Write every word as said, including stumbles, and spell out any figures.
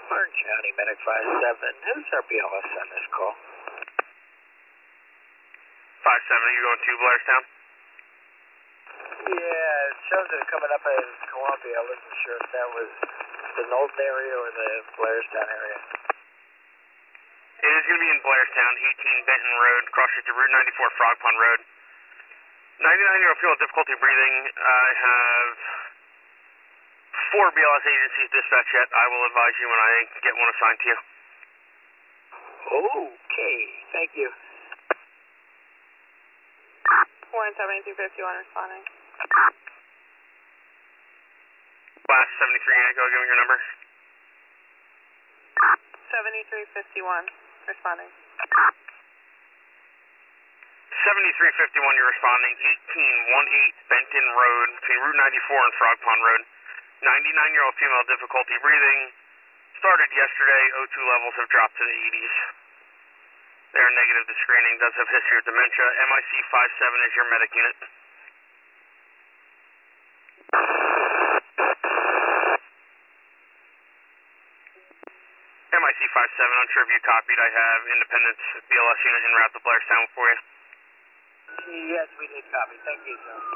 Orange County Medic five seven, who's our B L S on this call? five seven, are you going to Blairstown? Yeah, it shows it coming up as Columbia. I wasn't sure if that was the Knowlton area or the Blairstown area. It is going to be in Blairstown, eighteen Benton Road, cross street to Route ninety-four, Frog Pond Road. ninety-nine-year-old female, difficulty breathing. I have four B L S agencies dispatched yet. I will advise you when I get one assigned to you. Okay, thank you. one seventy-three fifty-one responding. Last seventy-three, go give me your number. seventy-three fifty-one responding. seventy-three fifty-one, you're responding. eighteen eighteen Benton Road, between Route ninety-four and Frog Pond Road. ninety-nine-year-old female, difficulty breathing. Started yesterday, O two levels have dropped to the eighties. They are negative to screening, does have history of dementia. M I C five seven is your medic unit. M I C five seven, unsure if you copied. I have Independence B L S unit en route to Blairstown for you. Yes, we did copy. Thank you, sir.